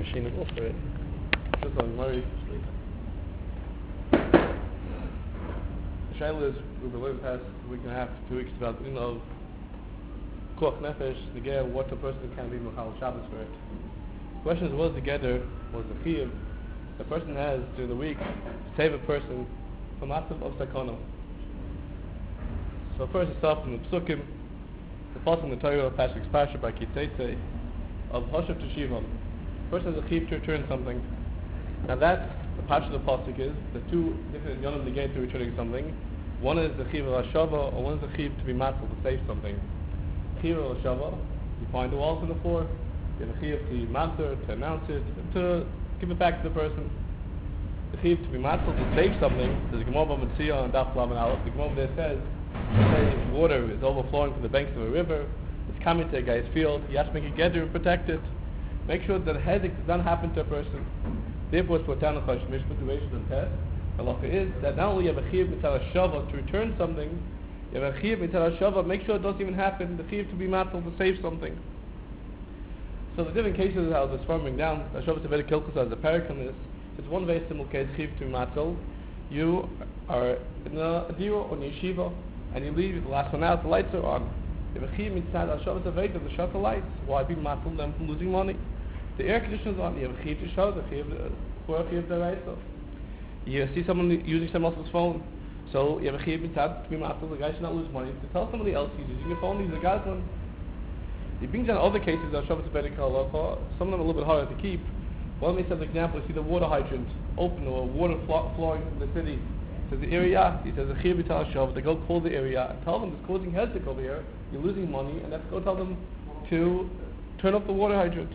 machine and go for it. Just on Murray. The Shaila is, we've been learning the past week and a half, 2 weeks about, Koch Nefesh, the Ger, what the person can be Mechal Shabbos for it. The question is, was the Geder, was the Chiyuv, the person has during the week to save a person from Atzim of Sakana. So first it's off in the Psukim, the Pasuk in the Torah of Pashik's Pasha by Kitzeitze, of Hoshev Teshivam. The person has a Chiyuv to return something. Now that, the Pasha of the Pasuk is, the two different Yonim negate to returning something. One is the Chiyuv al-Hashava, or one is the Chiyuv to be matzel, to save something. Chiyuv al-Hashava, you find the walls on the floor, you have a Chiyuv to matter, to announce it, to give it back to the person. The Chiyuv to be matzel, to save something, there's a Gemara B'Metzia on Daf Lamed Aleph. The Gemara there says, say water is overflowing from the banks of a river, it's coming to a guy's field, he has to make a gather and protect it. Make sure that hezek does not happen to a person. Therefore, it's what Tanach HaShmish motivation and test. Halacha is that not only you have a chiyuv mitzvah shava to return something, you have a chiyuv mitzvah shava, make sure it doesn't even happen, the chiyuv to be matzel to save something. So the different cases how this farming down, Shabbos Aveda Kilkus as a parak on this, it's one very simple case, chiyuv to be matzel. You are in a dira or in a yeshiva, and you leave the last one out, the lights are on. You have a chiyuv mitzvah Shabbos Aveda to shut the lights. Why be matzel them from losing money? The air conditioner is on, you have a chiyuv to show, the chiyuv for a chiyuv deraisa. You see someone using someone else's phone, so you have a chiyuv mitzvah to be matzel, the guy should not lose money. To tell somebody else he's using your phone, he's a guy's one. He brings down other cases of Shabbos Aveda Halacha, some of them are a little bit harder to keep. One may say, for example, you see the water hydrant open or water flowing from the city. He says the area, he says the chiyuv mitzvah shav, they go call the area and tell them it's causing hezek over here, you're losing money, and let's go tell them to turn off the water hydrant.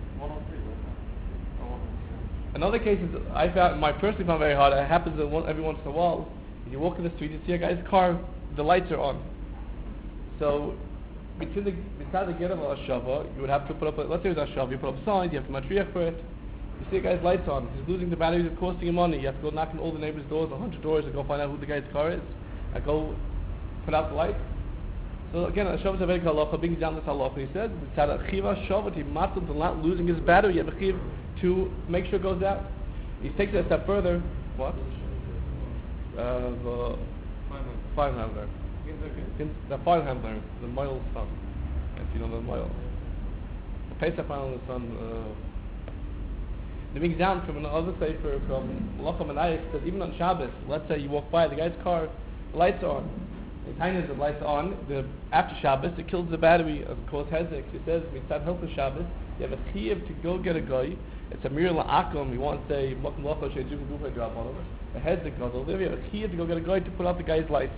Another case is I personally found very hard. It happens every once in a while. You walk in the street, you see a guy's car, the lights are on. So beside the Gerav al-Shava, you would have to put up, let's say it's a Shava, you put up signs, you have to matriach for it. You see a guy's lights on, he's losing the batteries, it's costing you money. You have to go knock on all the neighbors' doors, 100 doors, and go find out who the guy's car is, and go put out the lights. So again, Shabbos Aveda Halacha brings down this halacha. He says, "Tzad chiva shavat he matzah to not losing his battery. You have a chiv to make sure it goes out." He takes it a step further. What? The file handler. The file handler, the Moyle's son. If you know the Moyle. The Pesach file is son. It brings down from another sefer from Halacha Menayich that even on Shabbos, let's say you walk by the guy's car, the lights are on. The time is the lights on. After Shabbos, it kills the battery of course hezek. He says, "Mitzad Hilchos Shabbos, you have a chiyuv to go get a guy. It's a mir la'akum. You want to say Mokum Locha Sheijum Gufa drop on him. The hezek gadol. There you have a chiyuv to go get a guy to put out the guy's lights.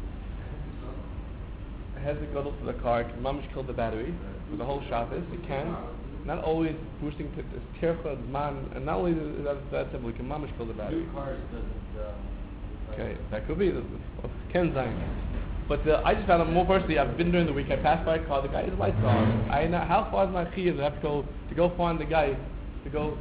The hezek gadol for the car can mamish kill the battery for the whole Shabbos. It can. Not always boosting to this tircha man, and not only is that simple, it can mamish kill the battery. Okay, that could be the Ken Zayin. But I just found out more personally. I've been during the week. I passed by a car. The guy has lights on. How far is my chiyuv? I have to go find the guy to go.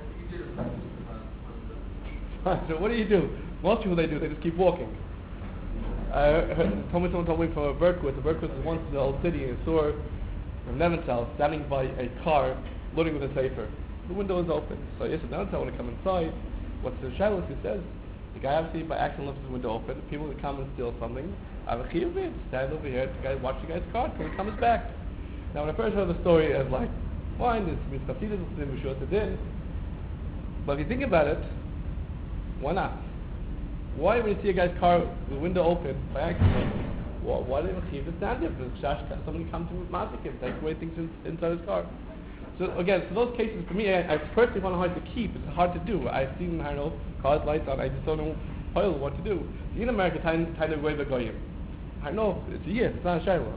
So what do? Most people they just keep walking. Someone told me from Berkowitz. Berkowitz is once in the old city and saw from Neventel standing by a car loading with a safer. The window is open. So yes, Neventel want to come inside. What's the shalos? He says the guy obviously by accident left his window open. People would come and steal something. I have a chiyuv to stand over here, the guy watch the guy's car till he comes back. Now when I first heard the story, I was like, fine, it's mitzvah, it's short to din. But if you think about it, why not? Why when you see a guy's car, the window open by accident, why do you have a chiyuv to stand there? Because somebody comes to mazik him, take away things inside his car. So again, for those cases, for me, I personally find it hard to keep. It's hard to do. I've seen, I know, cars lights on. I just don't know what to do. In America, time to go to goyim. I know it's a year. It's not a shayla.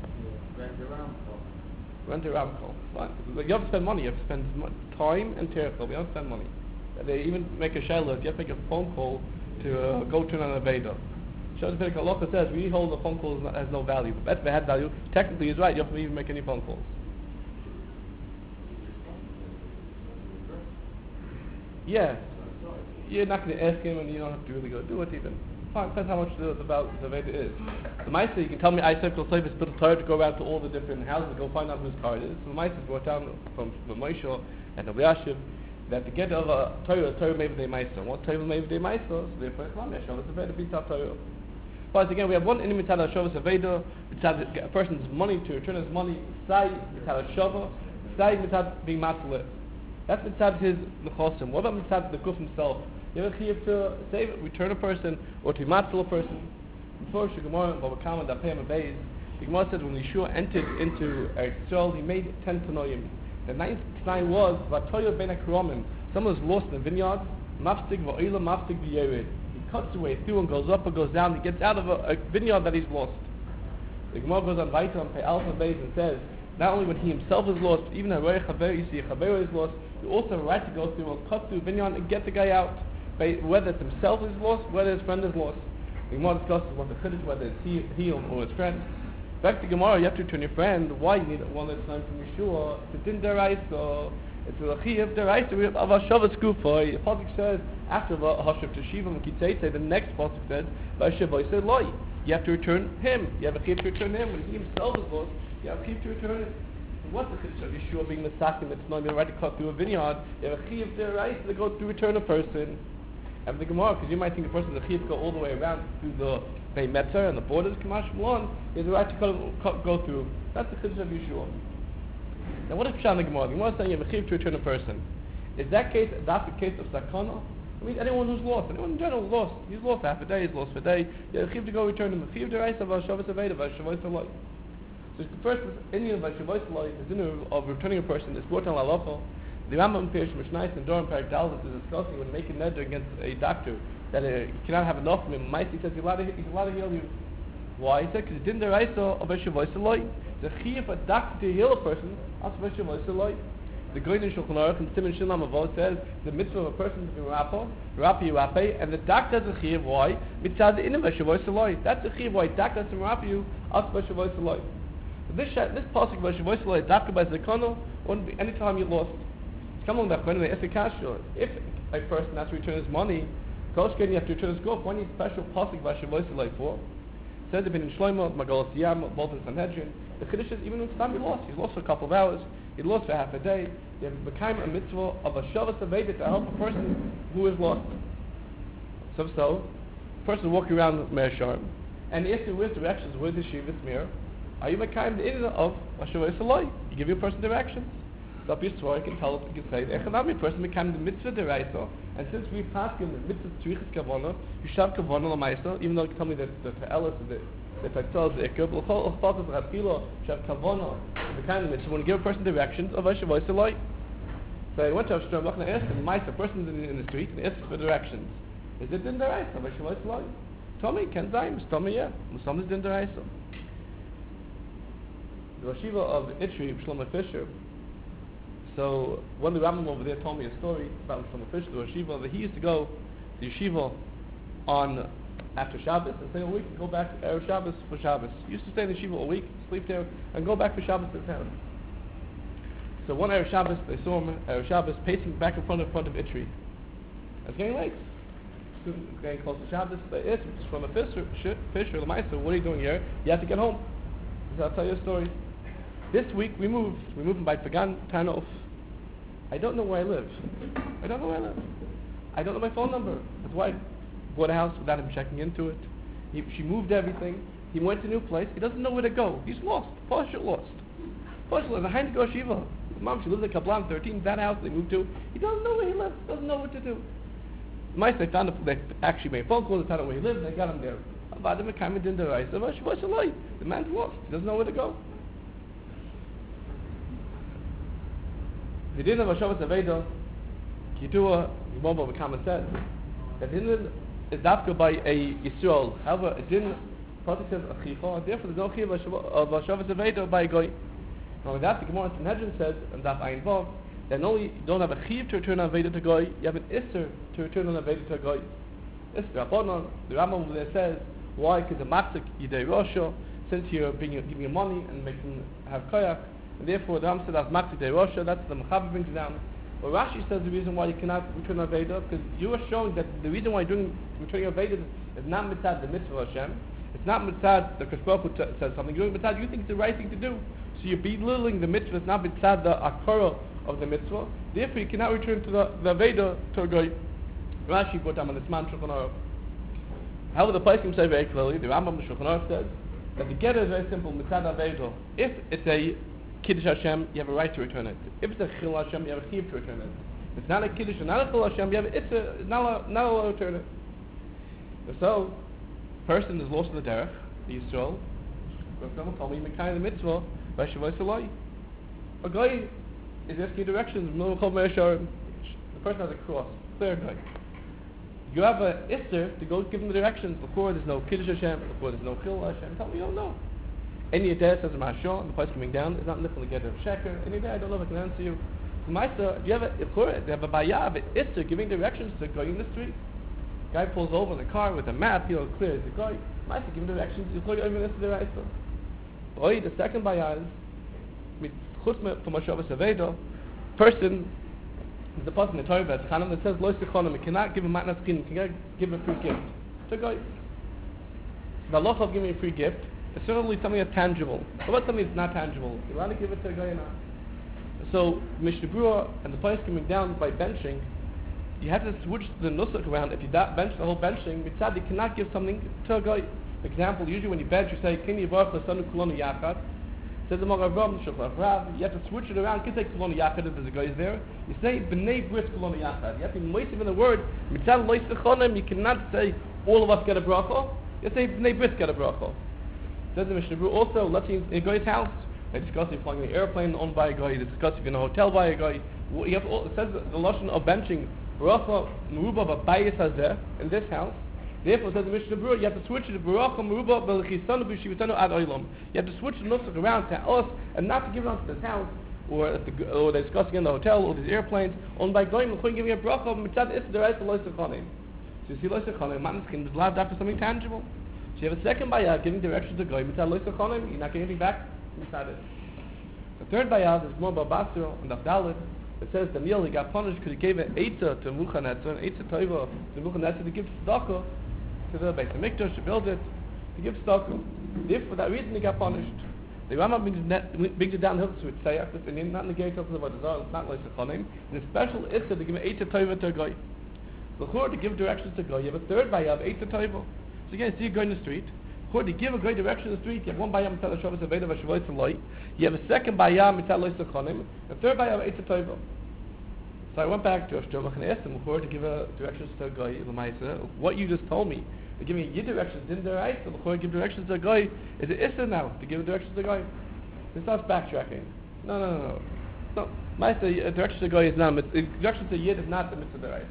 Rent a ramco. Fine. You have to spend money. You have to spend time and terichel. You don't spend money. They even make a shayla. You have to make a phone call to go turn on a veda. Shabbos Aveda Halacha says we hold the phone call has no value. But if it had value, technically he's right. You have to even make any phone calls. Yeah. You're not going to ask him, and you don't have to really go do it even. Fine, depends how much the Veda is. The Maisa, you can tell me I said to Kol Sefer Torah to go around to all the different houses, go find out whose car it is. So the Maisa brought down from Moshe and Eliashiv that to get of a Torah made with a Meister. What Torah made with a Meister? So therefore, Shabbos Aveda beats out Torah. But again, we have one enemy mitzad Shabbos Aveda, mitzad a person's money to return his money, sai mitzad Shava, sai mitzad being matzah. That's mitzad his nechosim. What about mitzad the guf himself? You have a chiyuv to save, return a person, or to matzah a person. Before Gemara, Baba Kama, Dapem Abayz, the Gemara said when Yeshua entered into Eretz Yisrael, he made 10 tanoim. The ninth tanoim was Vatoya ben Akromim. Someone was lost in the vineyard. Mafstig va'ila, mafstig v'yered. He cuts away through and goes up or goes down. He gets out of a vineyard that he's lost. The Gemara goes on weiter on Pei Alpha Beis and says, not only when he himself is lost, but even a Roy Chaver, you see a Chaver is lost, you also have a right to go through and cut through a vineyard and get the guy out. Whether it's himself is lost, whether his friend is lost. The Gemara discusses what the chiddush, whether it's he or his friend. Back to Gemara, you have to return your friend. Why you need one that's time from Yeshua? It's a din deraisa. It's a chiyuv deraisa of Hashavas Kufa. The pasuk says after Hashav Teshiva Mekitzeitze, the next pasuk says Vashavai said Loi. You have to return him. You have a chiyuv to return him. When he himself is lost, you have a chiyuv to return him. What's the chiddush of Yeshua being Masakim? That's not even right to cut through a vineyard. You have a chiyuv deraisa to go to return a person. And the Gemara, because you might think a person the chiyuv go all the way around through the Bei Metzer and the borders, Kamash Malon, he has a right to go through. That's the chiddush of Yeshua. Now what is Pshat in the Gemara? The Gemara is saying you have a chiyuv to return a person. Is that case, that's the case of Sakana? I mean, anyone who's lost, anyone in general is lost. He's lost half a day, he's lost for a day. You have a chiyuv to go return him. A chiyuv deraisa of Hashavas Aveda, Vashavos Aloi. So the first Indian Vashavos Aloi, the dinner of returning a person is brought on Lalacha. The Rambam Pirish Mishnais and Doran Parak Dalvis is discussing when making neder against a doctor that he cannot have enough from him. He says he's allowed to heal you. Why? He said because he didn't deraisa of a Shavuos Eloi. The chiyuv a doctor to heal a person as a Shavuos Eloi. The Goyin in Shulchan Aruch and Siman Shilam Avot says the mitzvah of a person to be rapi, and the doctor has a chiyuv. Why? Mitzad the inim Shavuos Eloi. That's the chiyuv why doctor has to rapi you as a Shavuos Eloi. This pasuk of Shavuos Eloi, doctor by Zakano, wouldn't be any time you lost. If a person has to return his money, you have to return his guf. One needs special pasuk v'ashavos for. Says it in Shlomo, Magalas Yam, both in Sanhedrin. The chiddush is even when time he lost. He's lost for a couple of hours. He lost for half a day. You have become a mitzvah of a Shavuos Aveda to help a person who is lost. So, a person walking around Meir Sharm, and he asks you where's directions, where's the Shivas Mir? Are you Mekayim the Inna of Hashavos Eloi? You give your person directions. So up Yisroel, you can tell him, you can say, Echanami person became the mitzvah deraisa, and since we pass him the mitzvah tzrichas kavana, you shav kavana l'maisa, even though you tell me that the Ta'elis, the Ta'elis, the Ekub, l'chol the Rapilo, shav kavana, became the mitzvah, when you give a person directions of Hashavos Eloi. So I went to Avstrom, and I asked him, Maisa, person in the street, and asked for directions. Is it din deraisa of Hashavos Eloi? Tell me, Ken Zaim, tell me, yeah. Muslim is din deraisa. The Yeshiva of Itri, Shlomo Fisher, so one of the Rambam over there told me a story about Shlomo Fisher, the yeshiva, that he used to go to yeshiva on after Shabbos and stay a week and go back Erev Shabbos for Shabbos. He used to stay in the yeshiva a week, sleep there, and go back for Shabbos to town. So one Erev Shabbos, they saw him Erev Shabbos pacing back in front of Itri. It's getting late. It's getting close to Shabbos. They asked him, Shlomo Fisher, Lamaisa, what are you doing here? You have to get home. So I'll tell you a story. This week we moved by Pagan Tanof. I don't know where I live. I don't know my phone number. That's why I bought a house without him checking into it. She moved everything. He went to a new place. He doesn't know where to go. He's lost. Partial lost. And I had to go Shiva. His mom, she lives in Kablan 13, that house they moved to. He doesn't know where he lives. Doesn't know what to do. Mice, they found they actually made a phone call to tell him where he lived. They got him there. The man's lost. He doesn't know where to go. The din of Hashavos Aveda, Kidua, Yimom B'Kama says, that din is dafka by a Yisrael. However, a din, Pasuk says Achicha, and therefore there's no chiyuv of Hashavos Aveda by a Goy. Now with that, the Gemara in Sanhedrin says, and Daf Ayin Vav, that not only you don't have a chiyuv to return on Aveda to Goy, you have an Isser to return on Aveda to Goy. Isser Rabbanon, the Rambam over there says, why? Because the Machzik Yidei Rosha, since you're giving him money and making him have koyak, and therefore the Ram said that's Machzik Yidei Rosha, that's the Mechaber brings it down. But Rashi says the reason why you cannot return Aveda, because you are showing that the reason why you're returning Aveda is not mitzad the mitzvah of Hashem, it's not mitzad the Kashbaruch says something, you're doing mitzad, you think it's the right thing to do. So you're belittling the mitzvah, it's not mitzad the akara of the mitzvah. Therefore, you cannot return to the Veda to a guy. Rashi brought down on this man Shulchan Aruch. However, the Poskim say very clearly, the Rambam Shulchan Aruch says, that the get is very simple, mitzad Aveda. If it's a Kiddush Hashem, you have a right to return it. If it's a Chil Hashem, you have a chiv to return it. If it's not a Kiddush and not a Chil Hashem, you have it's not allowed to return it. So, person is lost in the derech, the Yisrael. Someone told me, Mekayim the mitzvah, by Shavuos Eloi. A guy is asking directions, the person has a cross, clear guy. You have an Isser to go give him the directions. Before there's no Kiddush Hashem, before there's no Chil Hashem. Tell me you don't know. Any day says Mashal, the price coming down, it's not looking to get a sheker. Any day I don't know if I can answer you. So Maisa, you have a bayah, an Isser giving directions to a guy in the street. Guy pulls over in the car with a map, clear as the guy. Maisa giving directions, you clear over this to the right. Boy, the second bayah is chutma from Hashavas Aveda. Person is the person in the Torah that says Lo Sichonim, you cannot give a matnas chinim, you cannot give a free gift to a guy. The Allah of giving a free gift is certainly something that's tangible. What about something that's not tangible? You want to give it to a guy or not? So Mishnah Berurah and the price coming down by benching, you have to switch the nusach around. If you bench the whole benching, mitzad you cannot give something to a guy. For example, usually when you bench, you say Kini Yivarach L'Sanu Kulonu Yachad. Says the Magen Avraham Shulchan Aruch. You have to switch it around. You can say Kulonu Yachad if there's a guy there. You say B'nei Bris Kulonu Yachad. You have to be moitiv in the word. Mitzad Lo Yisechonim. You cannot say all of us get a bracha. You say B'nei Bris get a bracha. Says the Mishnah Berurah also, let's say in a guy's house, they discuss if you're flying an airplane owned by a guy, they discuss if you're in a hotel by a guy. You have it says the lashon of benching, Baracha Meruba B'bayis Hazeh, in this house. Therefore, says the Mishnah Berurah, you have to switch it to Baracha Meruba B'lechisanu B'shivitanu Ad Olam. You have to switch the nusach around to us, and not to give it onto this house, or they're discussing in the hotel, or these airplanes, owned by Goyim, and giving a bracha, mitzad is the right to Lo Sichonim. So you see Lo Sichonim, matnas is allowed after something tangible. So you have a second bayah giving directions to Goyim, mitzad Lo Sichonim, you're not getting anything back, mitzad it. The third bayah is more Babasir and Avdalid. It says Daniel, he got punished because he gave an Eitzah to Nebuchadnezzar, an Eitzah Toiva to Nebuchadnezzar to give tzedakah to the Beit HaMikdash, to build it, to give tzedakah. Therefore, for that reason he got punished. The Rambam brings it downhill to it, Sayach, this Indian, not negate of the Vodazar, it's not like Sechonim. The special Eitzah to give an Eitzah Toiva to a guy. To give directions to a guy, you have a third bayah of Eitzah Toiva. So again, see a guy in the street. To give a great direction in the street, you have one bayah mitzad Hashavas Aveda v'Shavuos Eloi. You have a second bayah mitzad Lo Sichonim. A third bayah of Eitzah Toiva. So I went back to Ashtomach and asked him before to give a directions to a guy l'maisa. What you just told me, to give me your directions didn't there right? So before I give directions to a guy, is it issa now to give directions to a guy? It starts backtracking. No. Maisa, directions to a guy is not. Directions to a yid is not the mitzvah deraisa.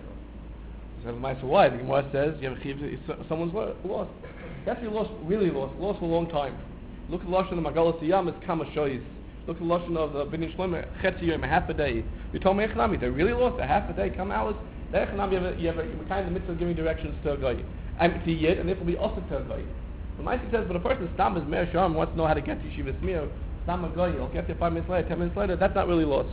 So Maisa, why? The Gemara says you have a chiv, someone's lost. You have to be really lost for a long time. Look at the lashon of Magalas Yam, it's Kama Shoyis. Look at the lashon of the Bnei Shlomo, Chetzi Yom, a half a day. You told me Echanami, they're really lost, a half a day, come hours. The Echanami, you have a kind of mitzvah giving directions to a guy. I'm to Yid, and it will be also to a guy. The Maisa says, but a person Stam is Meir Sharm, wants to know how to get to Yeshiva Smir, Stam a guy, I'll get there 5 minutes later, 10 minutes later, that's not really lost.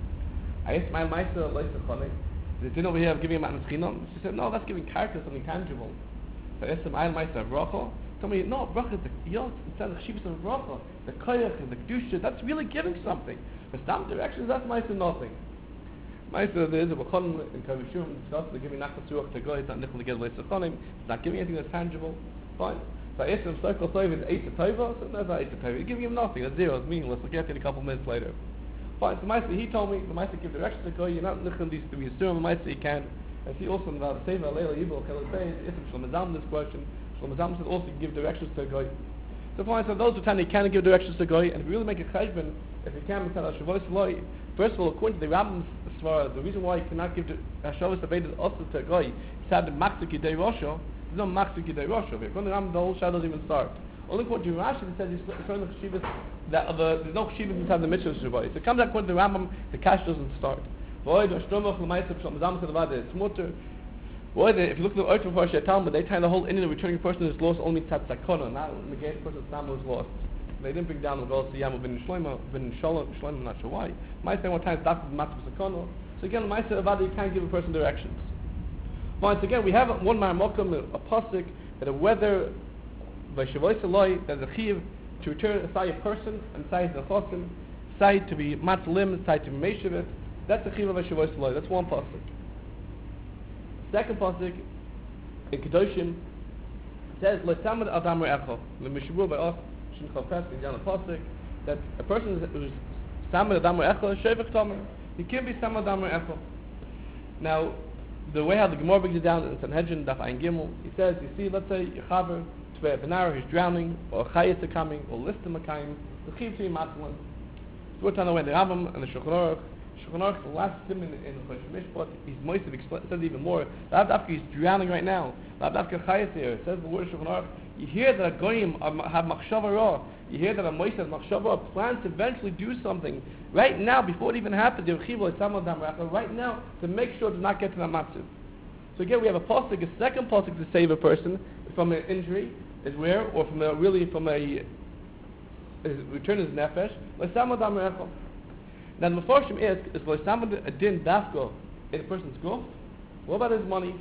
I asked my Maisa, Leisa Chonei, they didn't over here giving him Matnas Chinam. She said, no, that's giving character, something tangible. So I asked him, I Maisa, Bracha. Tell me, no, bracha is instead of chivas of bracha, the koyach and the kedusha, that's really giving something. For some directions, that's ma'aser nothing. Ma'aser, there is a b'chonim in Kavishum, discussed, they're giving nachas ruach to goy, it's not nichol to get le'sechonim, it's not giving anything that's tangible. Fine. So I asked him, Circle Toiv is 8 to Toiva, so that's not 8 to Toiva. You're giving him nothing, that's zero, it's meaningless, we'll get it a couple minutes later. Fine, so Ma'aser, he told me, the Ma'aser give directions to goy, you're not nichol these to be assumed, Ma'aser, you can. And see also in the Seva, Leila, Yibel, Kelasei, Isam Shlomazam, this question. Shlomo Zalman says also you can give directions to a guy. So fine, so those who tell you can give directions to a guy, and if you really make a cheshbon, if you can tell Shavuos Eloi, first of all, according to the Rambam's svara, the reason why you cannot give Shavuos Aveda also to a guy, he said the Maksuk Yidei Rosho, there's no Maksuk Yidei Rosho. According to the Rambam, the whole Shah doesn't even start. Only according to Rashi, it says he's showing the cheshivas that there's no cheshivas inside the mitzvah Shavuos. So it comes out according to the Rambam, the cash doesn't start. Void or Shlomo Chlumaisov Shlomo Zalman said about it, it's mutter. If you look at the Oitzah Farshei Talmud, they tie the whole Indian returning person is lost only tzat sakona, not negate the person's Sam was lost. They didn't bring down the Golos Yam bin Shlomo, I'm not sure why. My say one time Dafka Matzah Sakona. So again, my say about you can't give a person directions. Once again, we have one Maramokim, a pasuk that whether by Shavuos Eloi there's a chiv to return aside a person and aside the chosim, aside to be matzalim, aside to be meishavit, That's the Chiv of Hashavos Loi. That's one pasuk. Second pasuk in Kedoshim says L'Tamad Adam Re'echo. The Mishabur by us Shin Chavpes in the pasuk that a person who's Samad Adam Re'echo Shevach Tomer. He can be Samad Adam Re'echo. Now, the way how the Gemara brings it down in Sanhedrin Daf Ein Gimel, he says, you see, let's say Yechaver Tvei Benara, he's drowning, or Chayes are coming, or Listim are coming, the Chiv to Matzalan. So we're talking about the Rambam and the Shulchan Aruch. Shulchan Aruch, the last sim in Chosh Mishpat, he's moist of says even more. Lav Dafka, he's drowning right now. Lav Dafka Chayes here, it says the word of Shulchan Aruch. You hear that a Goyim have Machshava Ra. You hear that a Moishe has Machshava Ra, plans to eventually do something. Right now, before it even happens, right now, to make sure to not get to that matziv. So again, we have a pasuk, a second pasuk to save a person from an injury, is where, or from a return his nefesh. Now the Mefarshim is a din dafko in a person's guf. What about his money?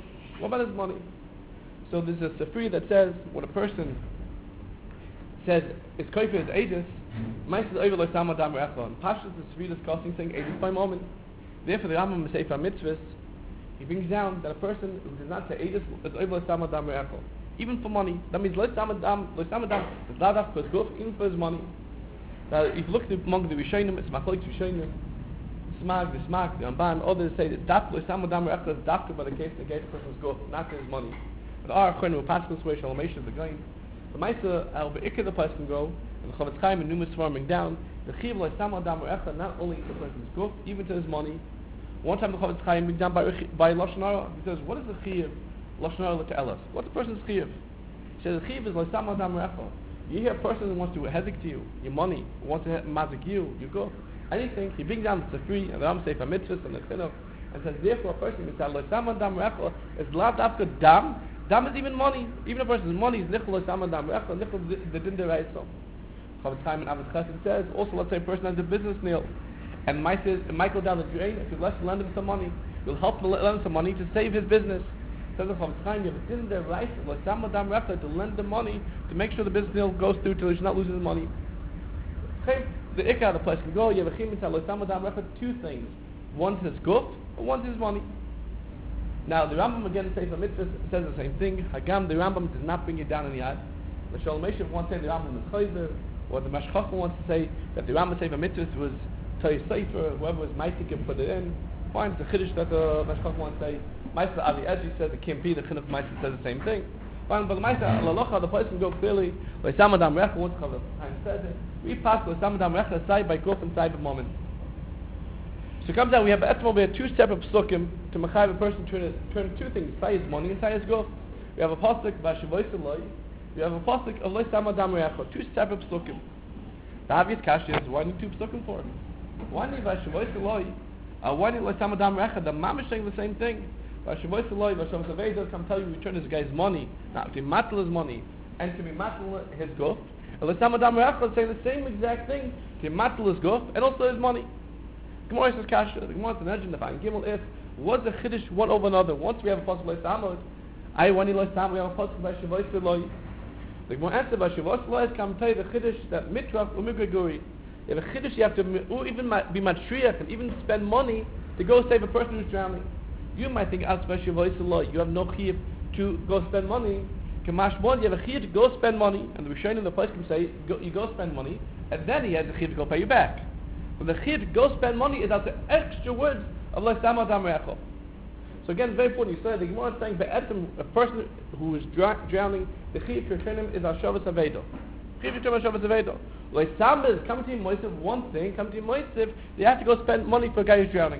So there's a Sifri that says when a person says it's koifer his aegis, Ma'aser over lo sama dam re'echo. And Pashas the Sifri discussing saying aegis by moment. Therefore the Rambam Sefer Mitzvahs, he brings down that a person who does not say aegis is over lo sama dam re'echo, even for money. That means lo sama dam is ladaf for his guf, even for his money. Now if you look among the Rishonim, it's Machlokes Rishonim, Smag, the Ramban, others say that daf lo sama dam re'echo is dafka by the case that gave the person's guf, not his money. But our Achronim were Paschal Sway Shalomesha the Goyim. The Ma'aser al be'ikar the place can go, and the Chavetz Chaim and numerous farming down. The Chiv lo sama dam re'echo not only to the person's guf, even to his money. One time the Chavetz Chaim brings down by Lashon Hara. He says, what is the Chiv Lashon Hara to tell us? What's the person's Chiv? He says the Chiv is lo sama dam re'echo. You hear a person who wants to hezek to you, your money, who wants to mazik you, your guf, anything. He brings down the Sifri and the Ram Sefer Mitzvahs and the Chinuch, and says therefore a person who says lo sama dam re'echo is lav dafka dam. Dam is even money. Even a person's money is nichol sama dam re'echo, nichol the din deraisa. Chavetz Chaim and Avos Chesed says also, let's say a person has a business deal, and Michael down the drain. If you lend him some money, you'll help him lend him some money to save his business. Says the Chavetz Chaim, you have a din deraisa lo sama dam re'echo to lend the money to make sure the business deal goes through till he's not losing his money. The ikar the place can go. You have a chim lo sama dam re'echo, two things. One's his guf, and one's his money. Now the Rambam again Sefer Mitzvahs says the same thing. Hagam, the Rambam does not bring it down in the Yad. The Shalom Meshav wants to say the Rambam is Chayzer, or the Mashchach wants to say that the Rambam Sefer Mitzvahs was Toy Sefer, whoever was Maitik and put it in. Fine, it's a Chiddush that the Mashchach wants to say. Meister Avi Ezri says it can't be, the Chinuch Meister says the same thing. Fine, but the Meister Alalocha, the place can go clearly. Like Samadam Recha, once Chavetz Chaim says it, we pass with Samadam Recha side by guf and side by moment. So it comes out, we have two separate psukim to mechayev a person turn two things, say his money and say his guf. We have a pasuk v'ashavois eloi. We have a pasuk of lo sama dam re'echo. Two separate psukim. The obvious question is, why need two psukim for it? Why need v'ashavois eloi? Why need lo sama dam re'echo? The mamish saying the same thing. V'ashavois eloi, v'shavos aveidos come tell you return this guy's money, not to be matal his money and to be matal his guf. And lo sama dam re'echo saying the same exact thing, to be matal his guf and also his money. Gemara says kasha. The Gemara says the Fine Gimel is what's the chiddush one over another. Once we have a pasuk by Samod, we have a pasuk by Shavuos Eloi. The Gemara answer by Shavuos Eloi is come tell you the chiddush that mitrach umigreguri. You have a chiddush you have to even be matriach and even spend money to go save a person who's drowning. You might think as by Shavuos Eloi you have no chiyuv to go spend money. Kamash one you have a chiyuv to go spend money, and the Rishonim in the place can say you go spend money, and then he has a chiyuv to go pay you back. But the chiyuv to go spend money is out the extra words of lo sama dam re'echo. So again, it's very important. You say the Gemara is saying be'etzem, a person who is drowning, the chiyuv to return him is hashavos aveido. Chiyuv to return hashavos aveido. Lo sama is come to him moisiv one thing, come to him moisiv, they have to go spend money for a guy who's drowning.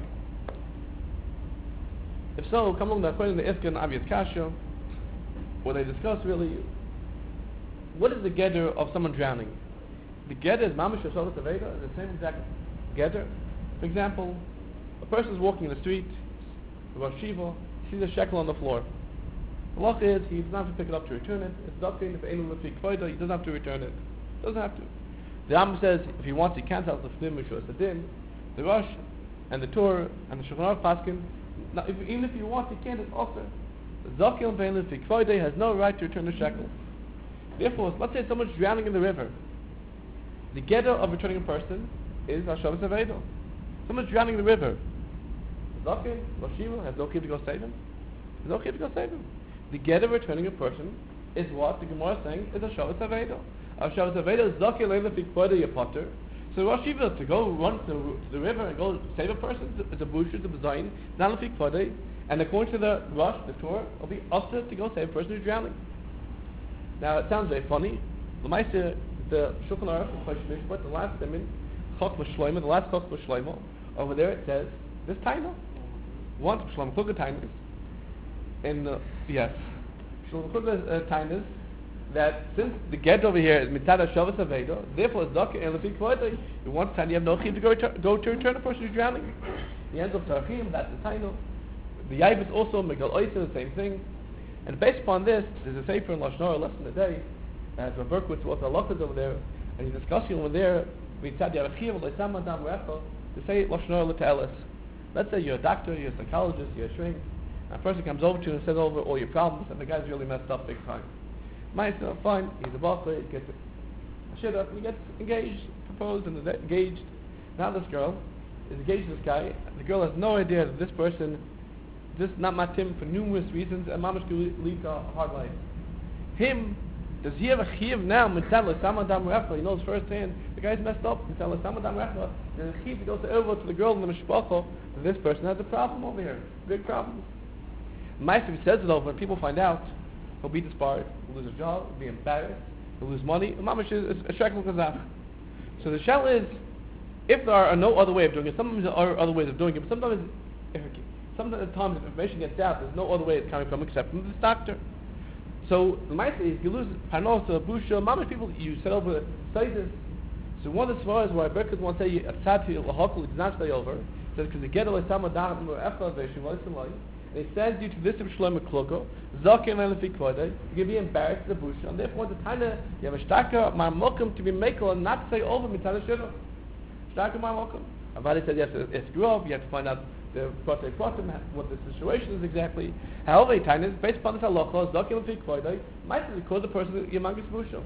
If so, come along according to the Iska and Aviat Kasha, where they discuss really what is the gather of someone drowning. The gather is mamish hashavos aveido, is the same exact gather. For example, a person is walking in the street, the Rosh Shiva, sees a shekel on the floor. The law is he doesn't have to pick it up to return it. It's doctrine if anyone will speak further, he doesn't have to return it. Doesn't have to. The Rambam says if he wants, he can't tell the Fnim Mishos the Din. The Rosh and the Torah and the Shulchan Aruch Paskin. Now, even if he wants, he can't. It's also the Zakil Vein Fikfoide has no right to return the shekel. Therefore, let's say someone's drowning in the river. The gather of returning a person is hashavos aveido. Someone's drowning in the river. Zaken, Lashiva, has no key to go save him. There's no key to go save him. The get of returning a person is what the Gemara is saying is a Shavuos Aveda. A Shavuos Aveda is Zaken Leila Fikvoda Yapotter. So Rosh Yeshiva, to go run to the river and go save a person, is a bush, is a design, not a Fikvoda. And according to the Rosh, the Torah, it'll be also to go save a person who's drowning. Now it sounds very funny. The Shulchan Aruch, but the last Chok L'Shloimo, the last Chok L'Shloimo, over there it says this Taina. One Shlomo Kluger Tainas, and yes, Shlomo Kluger Tainas, that since the get over here is Mitzad Shavuos Aveda, therefore it's Zaken and Lefi Kvoda. You want time, you have no chiyuv to go to return a person who's drowning. The ends of Tarachim, that's the Taina. The Yaibus also Megal Oisin, the same thing. And based upon this, there's a sefer in Lashon Hara, lesson today, as Rav Berkowitz was the halachas over there, and he's discussing over there Mitzad Yarachim Leisam Adam Recha to say Lashon Hara L'Te'eles. Let's say you're a doctor, you're a psychologist, you're a shrink, and a person comes over to you and says over all your problems, and the guy's really messed up big time. Might say, fine, he's a bacher, he gets a shit up, and he gets engaged, proposed, and engaged. Now this girl is engaged to this guy, and the girl has no idea that this person, this not matim for numerous reasons, and mamash could lead to a hard life. Him, does he have a chiyuv now? Mitzad l'sam adam recha. He knows firsthand the guy's messed up. Mitzad l'sam adam recha. There's a chiyuv to go to the girl in the mishpacha. This person has a problem over here, big problems. Ma'aseh, if he says it over, and people find out, he'll be disbarred, he'll lose his job, he'll be embarrassed, he'll lose money. Mamash is a shekel kazach. So the shell is, if there are no other way of doing it, sometimes there are other ways of doing it, but sometimes if information gets out, there's no other way it's coming from except from this doctor. So the ma'aseh, if you lose parnosa, busha, mamash people, you said over sizes. So one of the svaras where Berkowitz wants to say a tzad lahakol, he does not stay over. Says because the get away some adam echa v'shim loisalai. They send you to this of Shlomo Kluger, Zaken and Lefi Kvoda. You can be embarrassed at the bush, and therefore the Tana you have a shtaka ma'amokim to be makel and not say over mitzad shira. Shtaka ma'amokim. Avadi said you have to ask you up, you have to find out the protei protem, what the situation is exactly. However, Tana is based upon this halacha, Zaken and Lefi Kvoda, might be because the person is yamagis busha.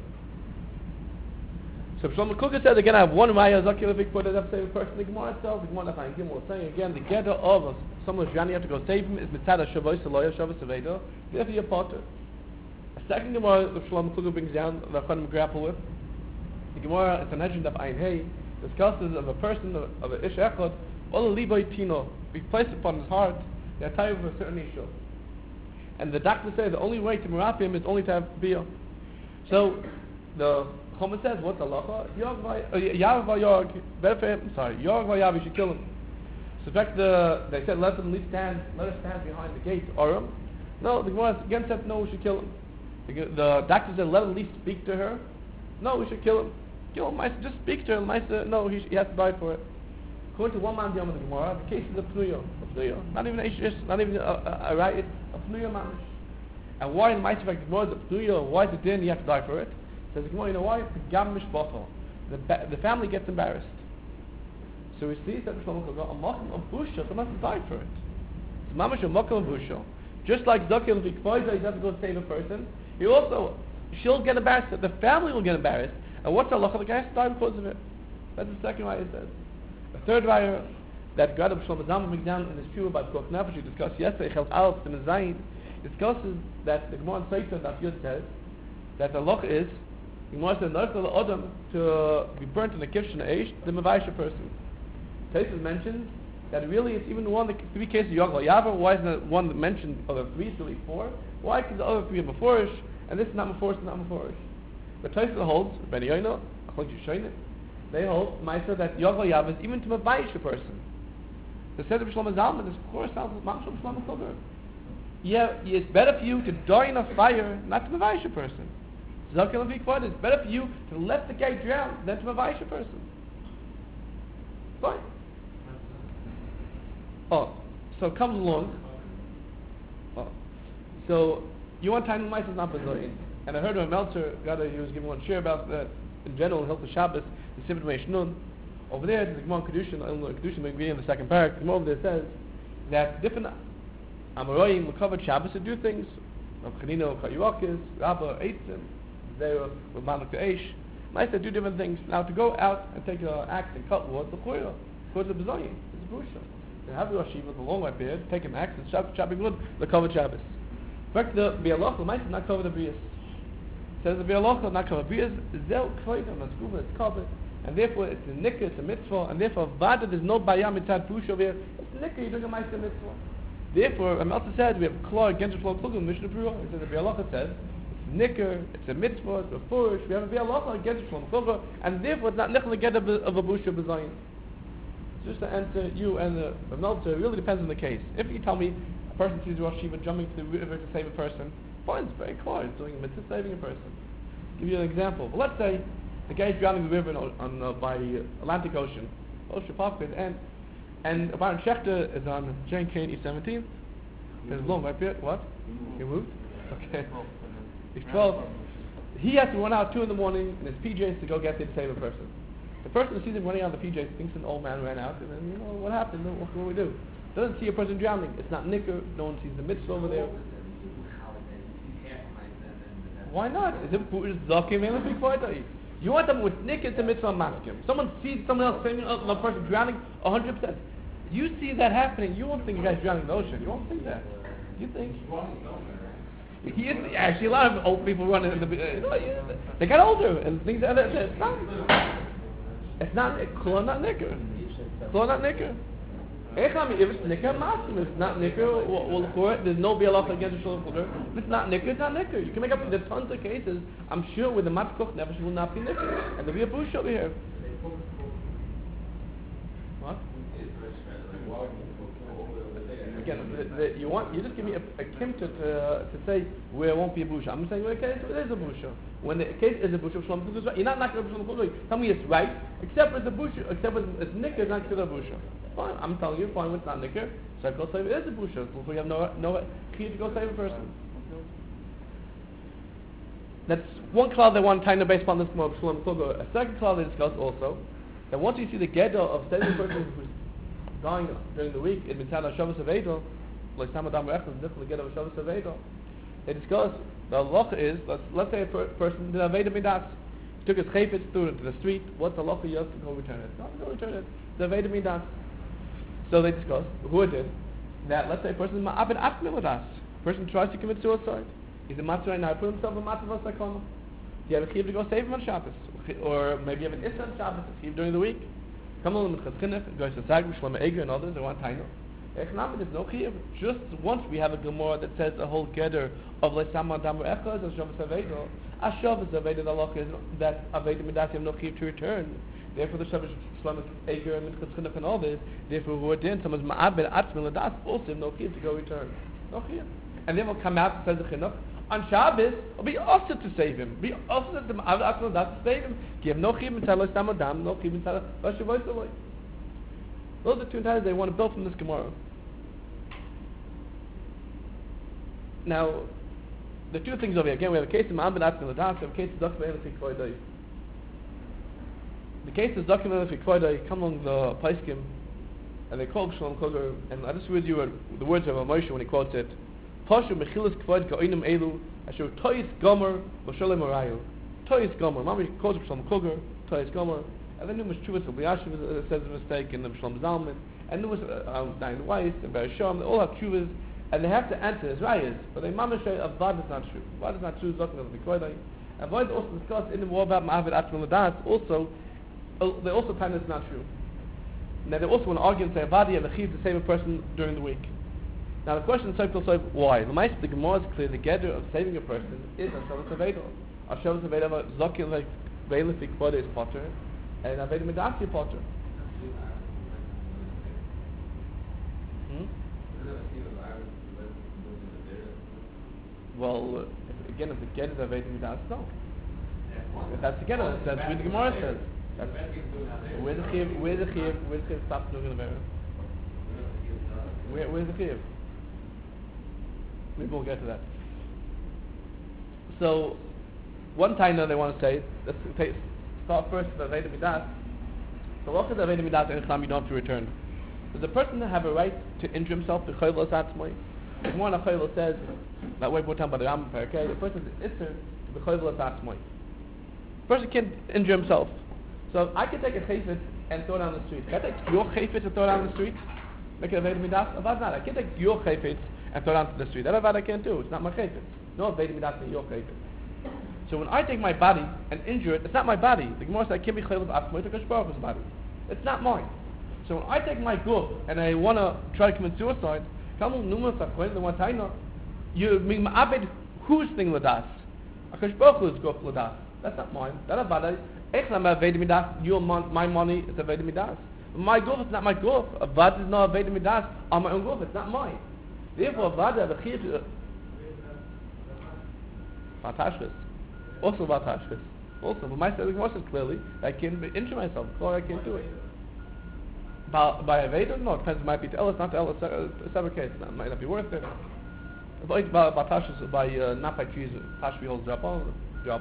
So Shlomo Kluger said again, I have one raya Zaken and Lefi Kvoda that save a person. The Gemara itself, the Gemara that Gimel was saying again, the gather of someone who's drowning, you have to go save him, is mitzad Shavuos Aloya Shavuos Aveda. Therefore, you're potter. A second Gemara that Shlomo Kluger brings down, that I'm grapple with. The Gemara, it's an legend of Ein Hey, discusses of a person, of an ish echad, all the liboy tino, be placed upon his heart, the attire of a certain issue. And the doctor says the only way to merap him is only to have beer. So the Chomer says, what's halacha? Yav v'yog, better for him, Yog v'yav, you should kill him. So in fact, they said, let us stand behind the gate, Aram. No, the Gemara again said, no, we should kill him. The doctor said, let us at least speak to her. No, we should kill him. Kill him, just speak to her. No, he has to die for it. According to one man the Gemara, the case is a pnuya. Not even not even a right, a pnuya mamish. And why in the fact the Gemara is a pnuya, why is it then you have to die for it? Says the Gemara, you know why? The family gets embarrassed. So we see that Shlomo Kluger, a makom of busha, someone has to die for it. It's mamash a makom of busha. Just like Zaken Lefi Kvoda, he has to go save a person. She'll get embarrassed. The family will get embarrassed. And what's halacha? The guy has to die because of it. That's the second raya it says. The third raya that God of Shlomo Zalman brings down in his Shuvah about Kok Nefesh, we discussed yesterday, Chel Alf and Zayin, discusses that the Gemara in Sefer that Yud says that the halacha is the Gemara says not for the Adam to be burnt in the kitchen eish, the Mavaisha person. Tosfos mentions that really it's even one of the three cases of Yog Yava. Why isn't it one that mentioned of the three, so four? Why? Because the other three are Meforish, and this is not Meforish, it's not Meforish. But Tosfos holds, Ben Yoina, according to Shoinit, they hold, Maisa, that Yog Yava is even to Mavayish a person. The Seder of Shlomo Zalman is of course sounds like Mamshel Shlomo Kluger. Yeah, it's better for you to die in a fire, not to Mavayish a person. Zaken Lefi Kvoda, it's better for you to let the guy drown than to Mavayish a person. Fine. So it comes along. So you want time mice is not bezoyin. And I heard of a Meltzer, he was giving one share about that in general, Hilchos Shabbos, the Sivit Meishnun. Over there, the Gemara Kedushin, in the second paragraph, the Gemara over there says that different Amoraim will cover Shabbos to do things. Rav Chanina Kayuakis, Rabba Eitzim, they were Malak Eish. Mice that do different things. Now to go out and take an axe and cut wood, the Choyah, because of bezoyin, it's a busha. have your shiva, the long white beard, take him axe, and Shabbat good, the covered Shabbos. In fact, the Bialoch, the mice is not covered the Brias. Says the Bialoch, not covered Brias, Zel Kvoidam, the Skuba is covered, and therefore it's a nikah, it's a mitzvah, and therefore Vada, there's no Bayam Mitzad Push over here, it's a nikah, you're doing a mice mitzvah. Therefore, Amelta said, we have a claw against the flow of Klugim, Mishnah Pura, it says the Bialoch says, it's a nikah, it's a mitzvah, it's a fush, we have a Bialoch against the flow of Klugim, and therefore it's not nichel get of a bush of Bazayin. Just to answer you and the Amelta, it really depends on the case. If you tell me, a person sees Rosh Shiva jumping to the river to save a person, fine, it's very clear, it's doing a mitzvah saving a person. Give you an example. Well, let's say the guy's drowning the river by Atlantic Ocean, Ocean Parkway, and Baron Schechter is on Jane Kane East 17th. There's long right there. What? He moved? Okay. He's 12. He has to run out 2 in the morning in his PJs to go get there to save a person. The person who sees him running out of the PJs thinks an old man ran out, and then, what happened? What can we do? Doesn't see a person drowning. It's not nicker. No one sees the mitzvah over there. Why not? Is it zakim elefik foyday? You want them with nicker to mitzvah maskim. Someone sees someone else saving a person drowning 100%. You see that happening. You won't think the guy's drowning in the ocean. You won't think that. You think? He is actually a lot of old people running in the. They got older and things. It's not klo, not nicker. Klo, not nicker. If it's nicker, masim. If it's not nicker, well, for it, there's no bialoch against the shalom chuder. If it's not nicker, it's not nicker. You can make up the tons of cases. I'm sure with the matkoch never will not be nicker, and there'll be a bush over here. What? Again, you just give me a kim to say where it won't be a busha. I'm saying where okay, it is a busha. When the case is a busha of shalom chuder, you're not knocking up shalom chuder. Tell me it's right, except for the busha, except for it's nicker, it's not considered a busha. Fine, I'm telling you, fine, it's not nicker. So I go save it is a busha. So you have no key to go save a person. That's one cloud they want to tie based upon this more of shalom chuder. A second cloud they discuss also that once you see the gedder of saving a person who's dying during the week, in Mitzvah Shabbos Avedo, like Samadam Rechel, the gedder of Shabbos Avedo, they discuss the halacha is let's say a person did Aveda Midas, took his chayfetz, threw it into the street. What's the halacha? You have to go return it. Not go return it. The Aveda Midas. So they discuss who it did. That let's say a person is ma'abed atmiladas. Person tries to commit suicide. He's a matzah right now. Put himself in matzah v'sakona. Do you have a chiyuv to go save him on Shabbos, or maybe you have an issa on Shabbos, a chiyuv during the week? Come on with chatzchinef and goes to Zagru, Shlomo Eger, and others. They want taino. There's no chiyuv. Just once we have a gemara that says a whole gather of le'samad damar echaz as Shabbos Avedo. As Shabbos Avedo, the halacha is that Avedo midas you have no chiyuv to return. Therefore, the Shabbos Shlomo Eger and chatzchinef and all this. Therefore, who are then someone's ma'abed atzmil ladas also have no chiyuv to go return. No chiyuv. And then we'll come out and says the chinuch. On Shabbos, it'll be also to save him. Be also to ma'abed atzmil ladas to save him. Give no chiyuv mitzad le'samad dam, no chiyuv mitzad le'shavos. Those are 2 entires they want to build from this gemara. Now, the 2 things over here. Again, we have a case of Ma'am ben Atzmil Ladas, we have a case of Zakim Elefik Kvoidai. The case of Zakim Elefik Kvoidai come along the Paiskim, and they quote Shalom Kluger, and I just read you the words of Moshe when he quotes it. Pashu Mechilas Kvoid Ka'oinim Elu, Asher Tois Gomer, V'Sholem Arayu. Tois Gomer. Mama quotes Shalom Kluger, Tois Gomer, and then there was Chuvas L'Yashiv says a mistake, and then Shalom Zalman, and there was Diane Weiss, and Bereshom, they all have Chuvas, and they have to answer as rayas, but they mama say Avad is not true. Avad is not true. Zakim Elefik Kvoidai. Avad also discussed in the war about Ma'avid Atzmil Ladas. Also, they also find it's not true. Now they also want to argue and say Avad you have a chiyuv to save a person during the week. Now the question is why? The Gemara is clear. The gather of saving a person is a Shabbos Avedo. A Shabbos Avedo Zakim Elefik Kvoidai is potter, and Aveda Midas is potter. Well, again, if the get is Aveda Midas, no. If that's the get, that's what the Gemara says. Where's the chiyuv stop doing the Aveda? Where's the chiyuv? Maybe we'll get to that. So, one time they want to say, let's start first with Aveda Midas. So, what is Aveda Midas and Islam you don't have to return? Does the person have a right to injure himself to Chaylos Atzmai? If one of Chaylos says, that way brought down by the Rambam Parakeh, the person is Isser to be Chaylos Atzmai. The person can't injure himself. So I can take a chayfetz and throw it down the street. Can I take your chayfetz and throw it down the street? Make it Aveda Midas, Avad not. I can't take your chayfetz and throw it onto the street. That Avad I can't do. It's not my chayfetz. No Aveda Midas and your chayfetz. So when I take my body and injure it, it's not my body. The Gemara says I can't be chaylev atzmai to Baruch Hu's body. It's not mine. So when I take my guf and I want to try to commit suicide, come numerous achronim the one taina, you mean ma'abed whose thing ladas? Akash Baruch Hu's guf ladas. That's not mine. That Avad. Echlam Aveda Midas. My money is Aveda Midas. My guf is not my guf. Avad is not Aveda Midas on my own guf. It's not mine. Therefore, Avad the chiyuv Vatashvis. Also Vatashvis. Also, but my study was clearly I can't injure myself. Clearly I can't do it. By Aveda, no, it depends. It might be to Ellis, not to Ellis. A separate case. It might not be worth it. By Vatashvis, not by trees. Tashvi holds drop on.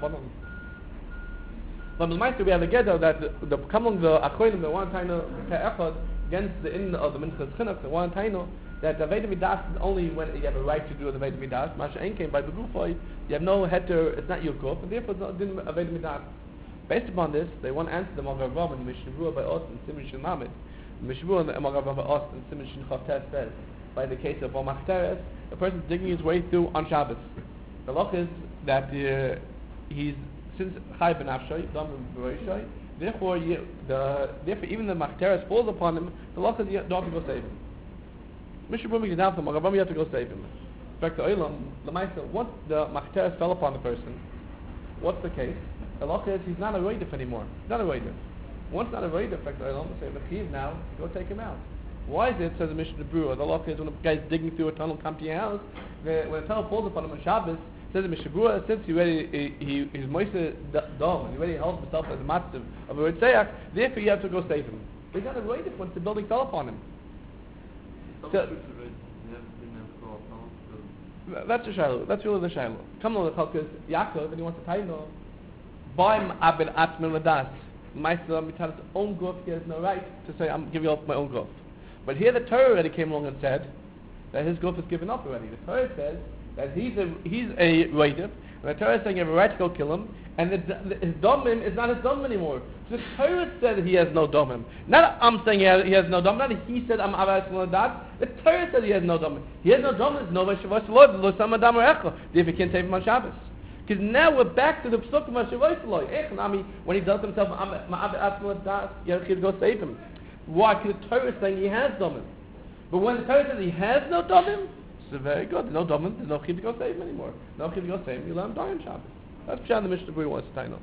But the Meister we have a geder that the coming the achronim the one time echad against the in of the minchas chinuch the one time that the Aveda Midas is only when you have a right to do the Aveda Midas. Masha Ein came by the Gufay, you have no heter, it's not your guf, and therefore it's not Aveda Midas. Based upon this, they want to answer the Magen Avraham and Mishnah by us and Siman Shin Lamed. Mishnah and the Magen Avraham by us and Siman Shin Chavtet says, by the case of Omachteres, a person digging his way through on Shabbos. The loch is that he's since Chai ben Afshay, Dam ben Bereishay, therefore even the Machteres falls upon him, the loch is you don't have to go save him. Mishnah Brumi is down from Magen Avraham, you have to go save him. In fact, the Olam, the Meister, once the Machteres fell upon the person, what's the case? The loch is he's not a Reidif anymore. He's not a Reidif. Once not a Reidif, in fact, the Olam will say, L'chiv now, go take him out. Why is it, says the Mishnah Brewer, the loch is when a guy's digging through a tunnel, come to your house, when a tunnel falls upon him on Shabbos, says the Mishnah Brewer, since he's moister dom, and he already held himself as a matzav of a Ritzeach, therefore you have to go save him. He's not a Reidif once the building fell upon him. So, that's the shiloh. That's really the shiloh. Come on, the chalkas Yaakov, and he wants to tell you, Baim abel atmin ladas. Meister mitzvah's own guf, he has no right to say, I'm giving up my own guf. But here the Torah already came along and said that his guf is given up already. The Torah says that he's a Reidif, and the Torah is saying you have a right to go kill him, and his domim is not his domim anymore. So the Torah said he has no domim. Not I'm saying he has no domim, not he said I'm avas ladas. The Torah said he has no domim. He has no domim, there's no v'shavos lo samadam recha. Therefore he can't save him on Shabbos. Because now we're back to the psukim of Shavos Eloi. When he does himself, you have to go save him. Why? Because the Torah is saying he has domim. But when the Torah says he has no domim, it's very good. There's no domim, there's no chiyuv to go save him anymore. No chiyuv to go save him, you let him die on Shabbos. That's Pshat the Mishnah Berurah wants to tie up.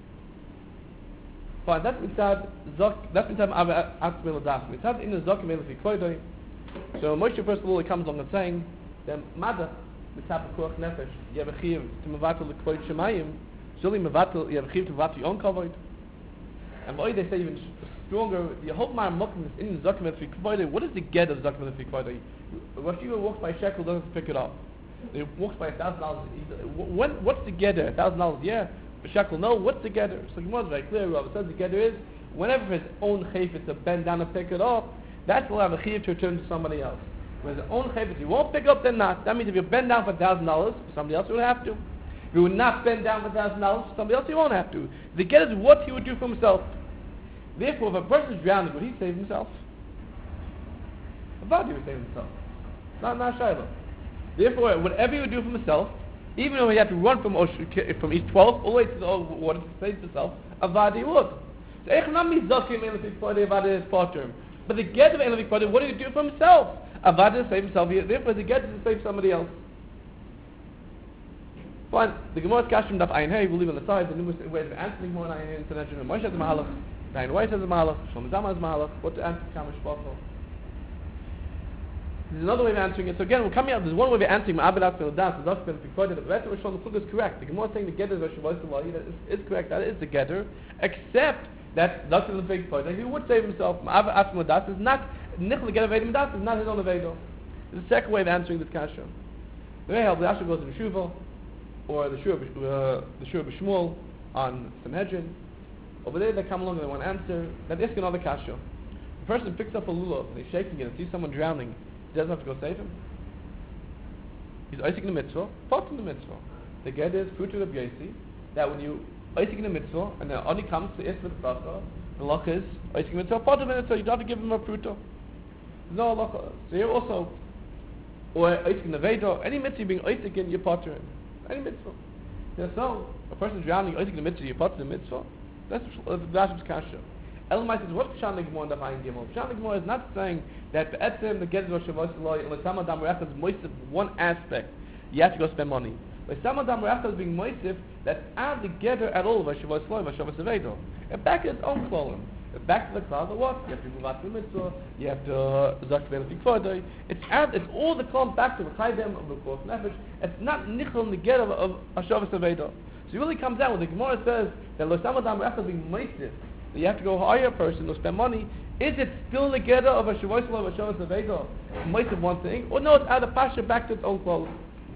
Fine, that's mitzad atzmei l'das. Mitzad in the zokim elef yikoidoi. So Moshe first of all he comes along and saying, then madach, mitzad b'kuach nefesh, you have a chiyuv to mevatel l'kvoid shemayim, surely mevatel, you have a chiyuv to mevatel your own kavod. And by they say even stronger, the whole ma'amokim is in the zokim elef yikoidoi. What is the get of zokim elef yikoidoi? Rosh Yeshiva walks by a shekel, doesn't pick it up. He walks by $1,000. What's the gather? $1,000? Yeah. A shekel? No. What's the gather? So Gemara is very clear. Rav says the gather is whenever his own chayfetz to bend down and pick it up, that's will have a chiyuv to return to somebody else. Whereas his own chayfetz, he won't pick up, then not. That means if you bend down for $1,000, somebody else would have to. If you would not bend down for $1,000, somebody else he won't have to. The gather is what he would do for himself. Therefore, if a person is drowning, would he save himself? A body would save himself. Not Shiloh. Therefore, whatever he would do for himself, even though he had to run from East 12 all the way to the water to save himself, Avadi would. But the get of Elavik Potter, what did he do for himself? Avadi to save himself, therefore the get is to save somebody else. Fine, the Gemara's Kashim Daf Ayin Hey, we'll leave on the side, the numerous ways of answering more Ayin Hey, Sanhedrin, Moshe has a Mahalach, Dayan Weiss has a Mahalach, Shlomo Zalman has a Mahalach, what to answer Kamish Bachel. There's another way of answering it. So again, we're coming out. There's one way of answering. Ma'abelat Filadas. The Zachman Fikvoid. The rest of the Shlomo is correct. The Gemara is saying the Geder is correct. That is the Geder, except that Zachman Fikvoid. He would save himself. Ma'abelat Filadas is not Nichol Geder Veidim Das is not his own Avedo. There's a second way of answering this kasha. The way how the Asher goes to the Shuva, or the Shur B'Shmuel on Sanhedrin. Over there, they come along and they want to answer. Then ask another kasha. The person picks up a lulav and he's shaking it and sees someone drowning. He doesn't have to go save him. He's Isaac in the mitzvah, pot in the mitzvah. The get is fruit of the Yesi, that when you Isaac in the mitzvah, and the only comes to is with bracha, the loch is Isaac in the mitzvah, pot in the mitzvah, you don't have to give him a fruit. No halacha. So here also, or Oisik in the Veda, any mitzvah being Oisik in your potter in. Any mitzvah. So, a person's drowning, Oisik in the mitzvah, your potter in the mitzvah, that's the Rashb's kasha. Elamai says, what's Pshan Gemara in the Chayin Gimel? Pshan Gemara is not saying that Be'etzim, the Gedr of Shavuos Eloi, and L'Sam Adam Recha is moisif one aspect. You have to go spend money. L'Sam Adam Recha is being moisif, that's out the Gedr at all, Shavuos Eloi, Shavuos Avedo. And back to its own klolim. Back to the cloud, what? You have to move out to the mitzvah, you have to zak benefit further. It's all the klolim back to the Chaydem of the Kos Nefesh. It's not nichel in the Gedr of Shavuos Avedo. So it really comes out when the Gemara says that L'Sam Adam Recha is being moisif, that you have to go hire a person to spend money. Is it still the Gedr of a Shavuos Eloi, a Shavuos Avedo? Moisif one thing, or no, it's out of Pasha back to its own klolim.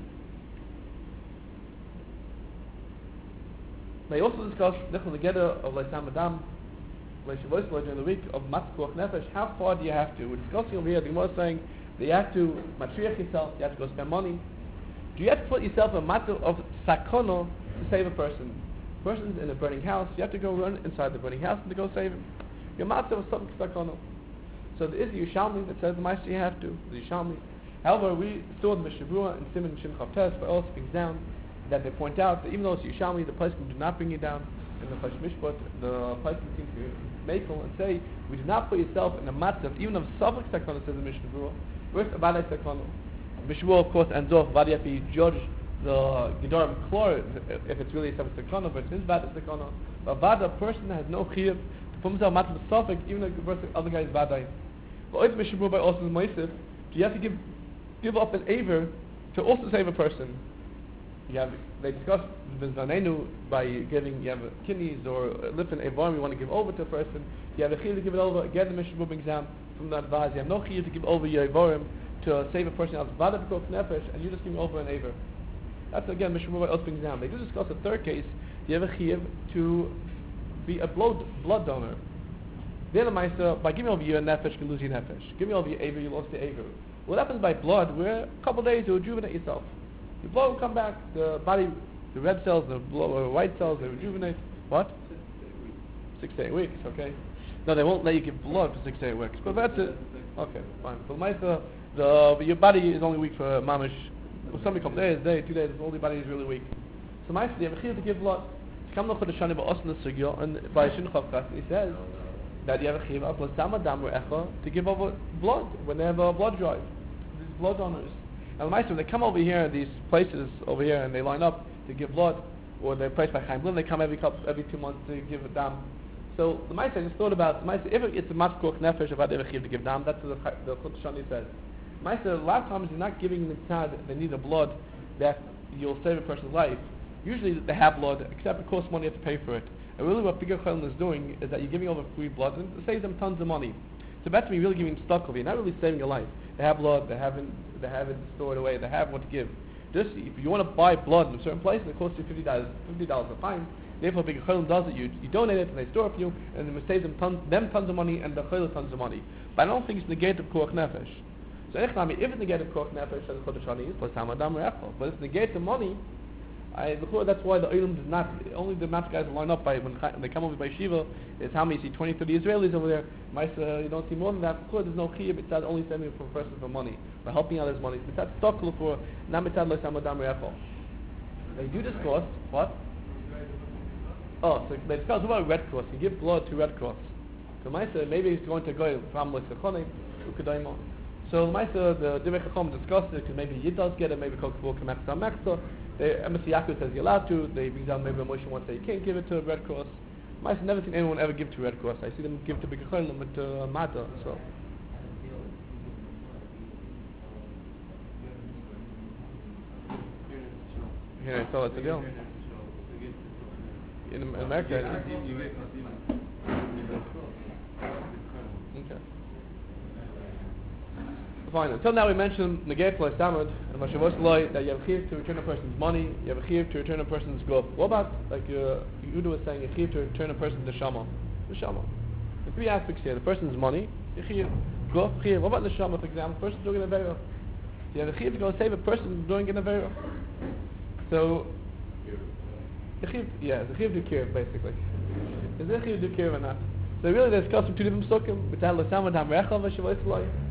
They also discuss the Gedr of L'Sam Adam during the week of Matzkuach Nefesh. How far do you have to? We're discussing over here. The Gemara is saying that you have to matriach yourself. You have to go spend money. Do you have to put yourself in a matter of sakono to save a person? A person's in a burning house. You have to go run inside the burning house and to go save him. Your matter of something sakono. So there is the Yushalmi that says the Meister you have to. The Yushalmi. However, we saw the Mishnah Berurah and Simon Shin Chav Tes for all things down that they point out that even though it's Yushalmi, the place do not bring you down. In the Chash Mishpat, the place seems to make and say, we do not put yourself in a matzav, even of Savak Sakana, says the Mishnah Berurah. First, Avadai Sakana. Mishnah Berurah, of course, ends off, Vadi Yapi judge the Gedorim Klor, if it's really a Savak Sakana, but it's Vadi Sakana. But Vada, a person has no chiyuv to put himself matzav Savak, even if the other guy is Vadai. But also, Mishnah Berurah also is Moisif, you have to give up an aver to also save a person. They discuss Vizanenu by giving, you have kidneys or lifting a farm you want to give over to a person. You have a chiyuv to give it over. Again, the Mishnah Berurah exam from that advice. You have no chiyuv to give over your ivorim to save a person else. Vada b'kol nefesh, and you just give over an aver. That's again Mishnah Berurah also exam. They do discuss a third case. You have a chiyuv to be a blood donor. Then by giving over your nefesh, you can lose your nefesh. Giving over your aver, you lost the aver. What happens by blood? Where a couple of days you rejuvenate yourself. The blood will come back, the body, the red cells, the white cells, they rejuvenate. What? 6 to 8 weeks, okay. No, they won't let you give blood for 6 to 8 weeks, but that's it. Okay, fine. So your body is only weak for mamish. If somebody comes a day, 2 days, the only body is really weak. So Maisa, you have a chiyuv to give blood. And by Shinchav he says that you have a chiyuv of l'sam adam re'echa to give over blood when they have a blood drive. These blood donors. And the Maisa, when they come over here, these places over here, and they line up to give blood, or they're placed by Chaim Blum, they come every 2 months to give a dam. So the Maisa, I just thought about, the Maisa, if it's a matzkuach nefesh about Erechiv to give dam, that's what the Chut Shani says. Maisa, a lot of times you're not giving the tzad, they need a blood that you'll save a person's life. Usually they have blood, except it costs money, you have to pay for it. And really what Bigger Chaylan is doing is that you're giving over free blood, and it saves them tons of money. So that's me really giving stock over you, not really saving your life. They have blood, they have it stored away, they have what to give. Just if you want to buy blood in a certain place, it costs you $50 a pint. Therefore, Big Chayil does it. You donate it, and they store it for you, and it saves them tons of money, and the Chayil tons of money. But I don't think it's negated Koach Nefesh. So if it's negated Koach Nefesh, then the Chodesh Shani is plus Hamadam Re'echol. But if it's negated money, that's why the Olim does not, only the math guys line up by when they come over by Shiva, is how many, you see 20, 30 Israelis over there. Maisa, you don't see more than that. There's no chiyuv, it's only sending for a person for money, by helping out his money. It's not stockful for Namitad Lo Samadam Re'echol. They do discuss, what? Oh, so they discuss about Red Cross. You give blood to Red Cross. So Maisa, maybe he's going to go from L'Sechonim, Ukadaimo. So Maisa, the Divrei Chacham discussed it, because maybe Yid does get it, maybe Kokavur Kamekta Mekta. Embassy Yaakov says you're allowed to. They bring down maybe a motion once say you can't give it to Red Cross. I've never seen anyone ever give to Red Cross. I see them give to Big Cholim and to Mada. So. Here, so it's a deal. In America. Okay. Fine. Until now we mentioned Negei Plei Samad and Mashavos Loi that you have a chiyuv to return a person's money, you have a chiyuv to return a person's guf. What about, like Yehuda was saying, a chiyuv to return a person's neshama? Neshama. The 3 aspects here. The person's money, a chiyuv. Guf, chiyuv. What about neshama, for example? The person's doing an avera. You have a chiyuv to go save a person doing an avera. So, the chiyuv, yeah, the chiyuv to kiruv, basically. Is there a chiyuv to kiruv or not? So really they're discussing 2 different psukim. B'tal l'samad ham rechel v'shavos Loi.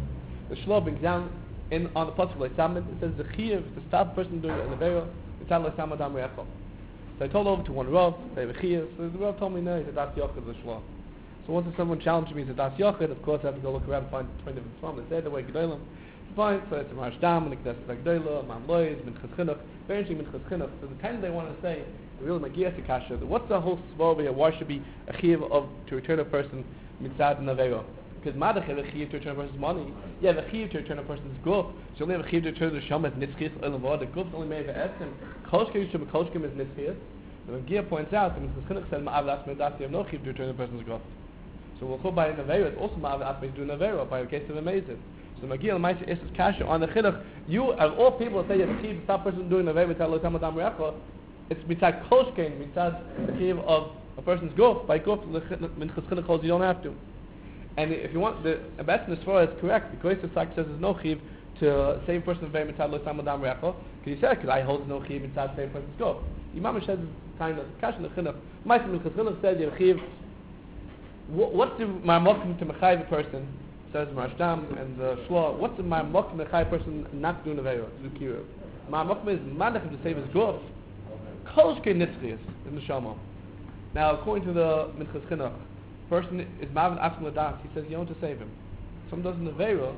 the Shlo brings down on the pasuk like Samad, it says the chiyuv to stop a person doing an avera. It's not like Samad Am Re'echo. So I told over to one Rav, they have a chiyuv. So the Rav told me no, he said that's Yochid the Shlo. So once someone challenged me, he said that's Yochid. Of course, I have to go look around and find 20 different Slam. They say the way Gedolim. Fine, so it's a Marshdam, and Knesset Agdola, Mam Lois, Minchas Chinuch, very interesting Minchas Chinuch. So the time they want to say, really Magias Akasha, what's the whole svara here? Why should be a chiyuv to return a person mitzad and avera? Because Madach have a chiyuv to return a person's money. You have a chiyuv to return a person's guf. So you only have a chiyuv to return the shamet nitzchis olam v'od. The guf's only made for etzim. Kolshkem yishum kolshkem is nitzchis. The Magia points out that Minchas Chinuch said ma'av las medas you have no chiyuv to return a person's guf. So we'll go by an avera. It's also ma'av las medas do an avera by a case of amazing. So Magia L'maisa is kasha on the chinuch. You of all people say you have a chiyuv to stop a person doing an avera mitzad lo tamad am re'echo. It's mitzad kolshkem mitzad the chiyuv of a person's guf. By guf Minchas Chinuch holds you don't have to. And if you want, the best in the Sforah is correct. The Koyes Sak says there's no chiv to save a person of very mitzad lo tamad am re'echo. Because he said, because I hold no chiv mitzad save a person's guf. Imam says kind of kash in the chinuch. Ma'aseh Minchas Chinuch said you have a chiv. What's the ma'amokim to mechayiv a person? Says Marshdam and the Shloah. What's the ma'amokim to mechayiv a person not doing avera to do kiruv? Ma'amokim is madach to save his guf. Kolshke nitzchias in the shama. Now according to the Minchas Chinuch, person is ma'av asking ladas. He says you don't have to save him. Someone does an avera.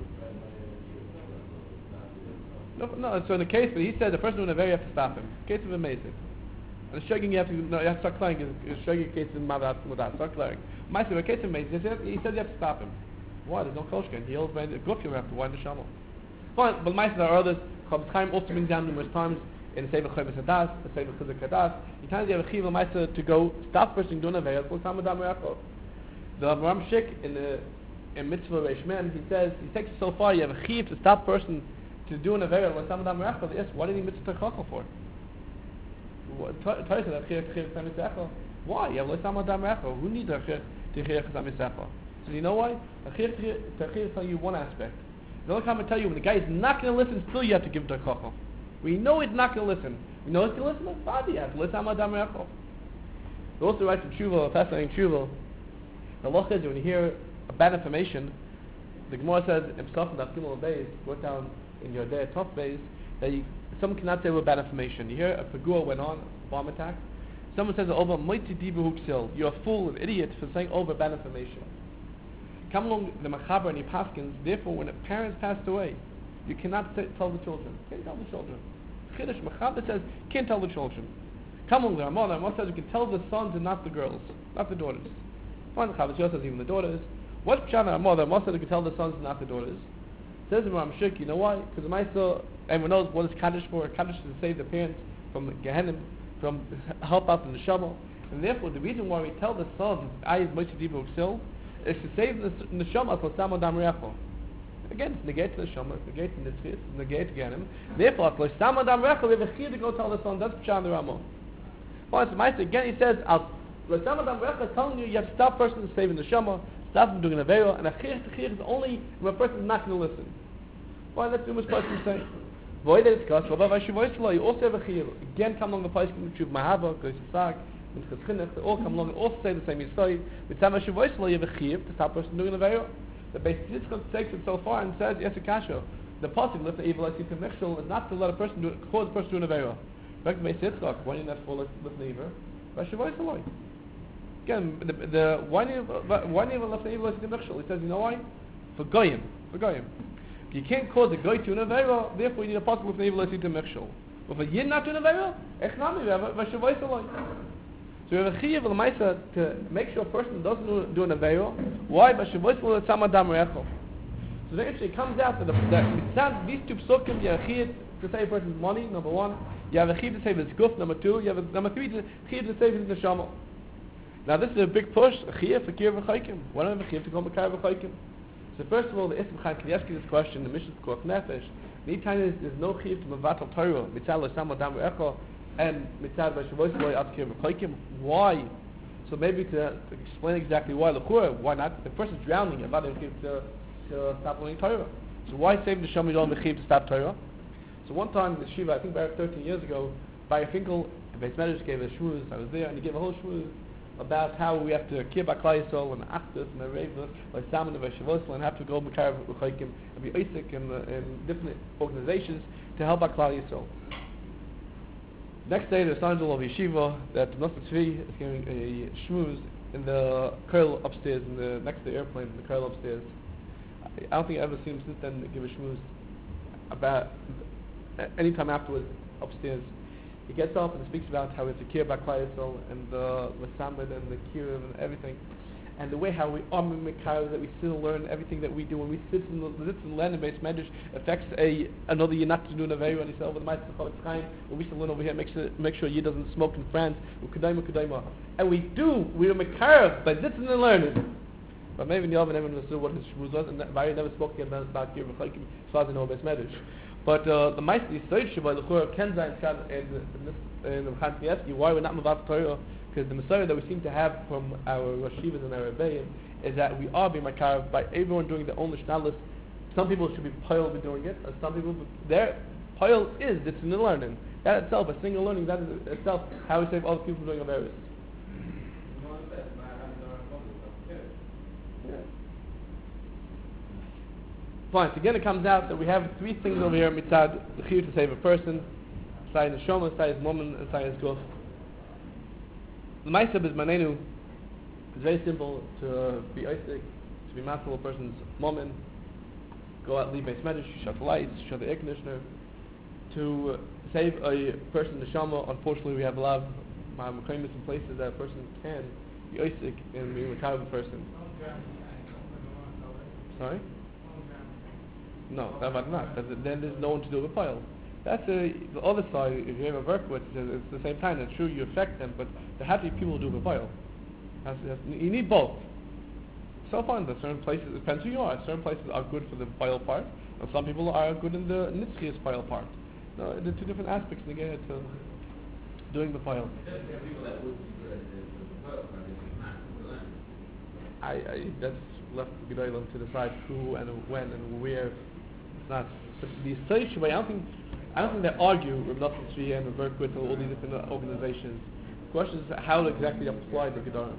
No. So in the case, but he said the person doing an avera you have to stop him. Case of amazing. And the shagging you have to start clearing. Is shagging case of ma'av asking ladas. Start clearing. My in the case of amazing, he said you have to stop him. Why? There's no kolshke. He holds by the guf. You have to wind the shama. Fine, but my there are others. Chavetz Chaim also brings down numerous times in the Sefer Chavis Hadas, the Sefer Chizuk Hadas. You can't have a chiv l'maisa to go stop person doing avera. The Avraham Shik in Mitzvah Reish Mem, he takes it so far. You have a chiv to stop person to do an avera. Yes, why did he mitzvah techachal for? Why? You have l'samad dam re'echo. Who needs a chiv to chiv chazam? So you know why? A chiv to tell you one aspect. The only time I tell you when the guy is not going to listen, still you have to give him techachal. We know he's not going to listen. We know he's going to listen. That's body. You have to listen. They also write in Tshuva, fascinating Tshuva. The law says when you hear a bad information, the Gemara says in Pesachim that Gimel Beis, wrote down in your day top Beis, that someone cannot say with bad information. You hear a pagua went on, a bomb attack. Someone says over mighty dibu huksil. You're a fool, an idiot for saying over bad information. Come along the machaber and the paskins. Therefore, when a parent passed away, you cannot tell the children. Can't tell the children. Chiddush Mechaber says can't tell the children. Come on, the Ramah says you can tell the sons and not the girls, not the daughters. Fine, the Chavetz says even the daughters. What's Pshat Ramah? The Ramah says you can tell the sons and not the daughters. Says the Ram Shik, you know why? Because the Maisa, everyone knows what is Kaddish for. Kaddish is to save the parents from Gehenim, from help out in the Shabbat. And therefore, the reason why we tell the sons, Ayis Moshe Dibu Uksil, is to save the Shabbat for Samo Dam Re'echo. Again, it's negate the Shama, it's negate the Nitzchis, it's negate again. Therefore, we have a chiyuv to go tell the son. That's Pshat the Ramah. Well, it's nice. Again, he says, telling you have to stop person from saving the Shama, stop from doing an avera, and a chiyuv is only when a person is not going to listen. Well, that's the person saying. Void is discussed. You also have a chiyuv. Again, come along the place of Tshuva Mahava, Koyes Sak, Minchas Chinuch. They all come along and also say the same Yisrael. With Tzama Shavoislo, you have a chiyuv to stop person doing an avera. The Beis Yitzchak takes it so far and says, yes, Akasha, the pasuk lift the evil I see to mechshel is not to let a person cause a person to do an avera. Back to Beis Yitzchak, why you not for lift the evil? Again, the why you left the evil I see to mechshel? He says, you know why? For goyim. You can't cause a goy to an avera, therefore you need a pasuk lift the evil I see to mechshel. But for yin not to an avera, echnami v'shavoi saloi. So we have a chiyuv l'maisa to make sure a person doesn't do an avera. Why? So then it comes out that these two psukim, you have a chiyuv to save a person's money, number one. You have a chiyuv to save his guf, number two. You have a number three, chiyuv to save his neshama. Now this is a big push, a chiyuv for kiruv v'chaykim. Why don't we have a chiyuv to go b'kiruv v'chaykim? So first of all, the Ism Chaim Kanievsky this question, the Mishnah Koch Nefesh. Anytime there's no chiyuv to mevatel Torah, mitzad l'samo dam re'echo, and mitzad v'shavos loy at kiruv v'chaykim. Why? So maybe to explain exactly why. Why not? The person's drowning. You're not able to stop learning Torah. So why save the Shom Yidol Mechiv to stop Torah? So one time the Shiva, I think about 13 years ago, Bayer Finkel, the Beis Medrash gave a shmuz. I was there, and he gave a whole shmuz about how we have to keep Klal Yisrael and Achdus and Areva, like Salmon and Shavuos, and have to go Mekarav U'chaykim and be Isaac in different organizations to help Klal Yisrael. Next day, there's Sanjal of Yeshiva that Nosson Tzvi is giving a shmooze in the curl upstairs, next to the airplane, in the curl upstairs. I don't think I've ever seen him since then give a shmooze about any time afterwards upstairs. He gets up and speaks about how it's a kir Klal Yisrael and the Samad and the kiruv and everything, and the way how we are Mekar, that we still learn everything that we do when we sit in the land and base medrash affects another Yinat to do Naveru and himself with the Ma'aseh Chofetz Chaim, when we should learn over here, make sure Yid doesn't smoke in France, and we are Mekar by sitting and learning. But maybe in the oven everyone understood what his shmuz was, and Barry never spoke again about Kir V'chaykim as far as I know base medrash. But the Ma'aseh Yisrael Shabbat the Chur Kenza and the Khantievsky, why we're not Mavav Torah, because the Messiah that we seem to have from our Rosh Yeshivas and our Rebbeim is that we are being Makar by everyone doing their own Lishnalus. Some people should be Pile be doing it, and some people, their Pile is it's in the learning. That itself, a single learning, that is itself how we save other people from doing Averis. Fine, so again it comes out that we have three things over here, mitzad, the chiyuv to save a person, Sai Neshama, Sai his moment, and Sai his guf. The Ma'aseh B'zmanenu is very simple, to be Isaac, to be master of a person's moment, go out, leave base medrash, shut the lights, shut the air conditioner, to save a person's neshama. Unfortunately, we have a lot of mekaymis in places that a person can be Isaac and be a a person. Sorry? No, that's not. Then there's no one to do with pile. That's the other side. If you have a Berkowitz, it's the same time. It's true you affect them, but there have to be people who do with pile. You need both. So far, there's certain places, it depends who you are. Certain places are good for the pile part, and some people are good in the nitzchias pile part. No, there are two different aspects to get to doing the pile. That's left to Gedolim to decide who and when and where. It's not. But the Yisrael way, I don't think they argue with Nosson Tzvi and Berkowitz and all these different organizations. The question is how to exactly apply the Gedolim.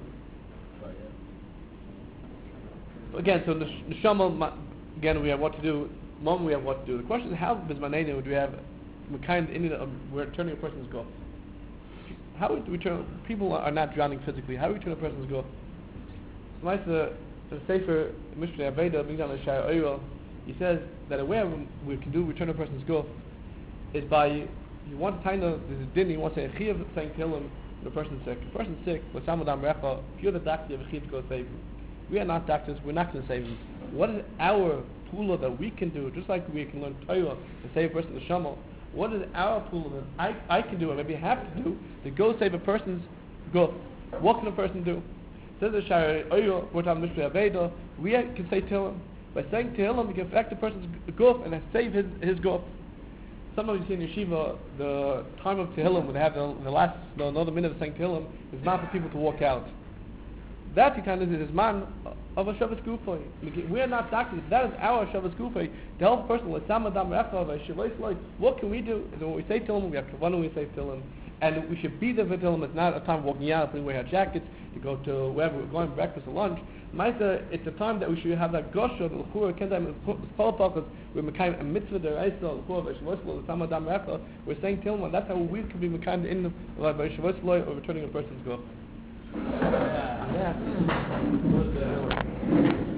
Again, so Neshama, again we have what to do. Mom, we have what to do. The question is how Bizmanenu do we have we're turning a person's go. How do we turn? People are not drowning physically. How do we turn a person's go? So nice. The Sefer Mishnah Aveda brings down the Shai Oil. He says that a way we can do return a person's go is by you want to there's a din. You want to say a chiyuv saying Tehillim when a person's sick. If a person's sick, with Samadam Recha, if you're the doctor, you have a chiyuv to go save him. We are not doctors. We're not going to save him. What is our pula that we can do? Just like we can learn Torah to save a person's neshama. What is our pula that I can do, or maybe have to do, to go save a person's go? What can a person do? Says the Shari Oyo, we're talking Mishnah Aveda, we can say Tehillim. By saying Tehillim, we can affect a person's guf and save his guf. Sometimes you see in Yeshiva, the time of Tehillim, when they have another minute of saying Tehillim, is not for people to walk out. That kind of is man of a Shabbos Gufay. We are not doctors. That is our Shabbos Gufay to help a person with Samadam Recha. What can we do? And when we say Tehillim, we have to when we say Tehillim. And we should be there for Tehillim. It's not a time of walking out, putting away our jackets, to go to wherever we're going, breakfast or lunch. It's a time that we should have that gosha, the l'chura, kenzayim, palapakas, we're mekayim a mitzvah deraisa, l'chura, v'shavoslo, l'samadam recha. We're saying Tehillim, and that's how we can be mekayim in the v'shavoslo, or returning a person's go. Yeah.